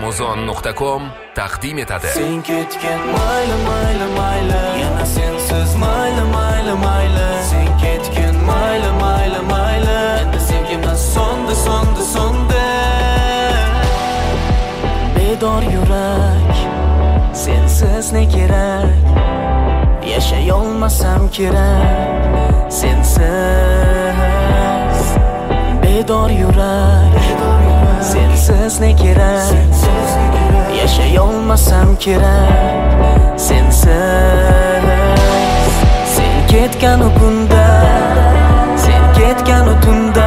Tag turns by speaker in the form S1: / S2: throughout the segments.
S1: Amazon.com taqdim etadi.
S2: Sen ketgan mayli mayli mayli, yana sensiz mayli mayli mayli. Sen ketgan mayli mayli mayli, endi sevgimiz so'ndi so'ndi so'ndi. Bedor yurak, sensiz ne kerak? Yashay olmasam kerak sensiz. Bedor yurak, sensiz ne kerak? Yashay olmasam kerak sensiz. Sen ketgan o kunda, sen ketgan o tunda,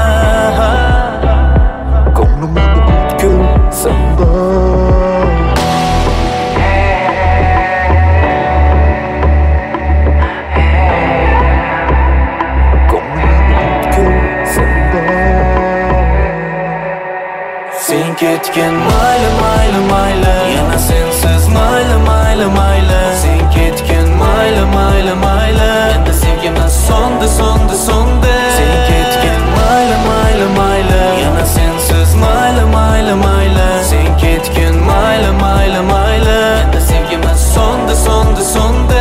S2: ko'nglimni butkul sanda. Sen ketgan mayli mayli mayli, yana sensiz mayli mayli mayli. Sen ketgan mayli mayli mayli, endi sevgimiz so'ndi so'ndi so'ndi. Sen ketgan mayli mayli mayli, yana sensiz mayli mayli mayli. Sen ketgan mayli mayli mayli, endi sevgimiz so'ndi so'ndi so'ndi.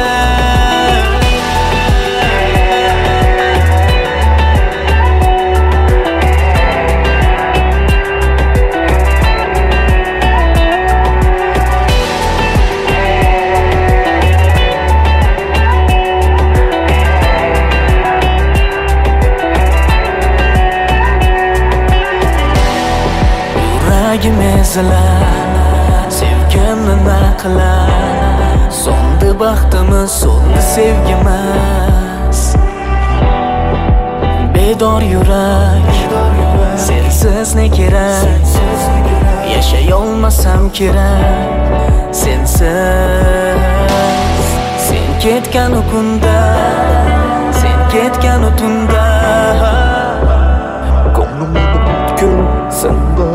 S2: Yuragim ezilar, sevgimni naqlar. So'ndi baxtimiz, so'ndi sevgimiz. Bedor yurak, sensiz ne kerak? Yashay olmasam kerak sensiz. Sen ketgan o kunda, sen ketgan o tunda, ko'nglimni butkul sanda.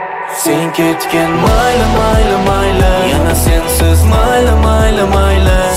S2: Sen ketgan mayli mayli mayli, yana sensiz mayli mayli mayli.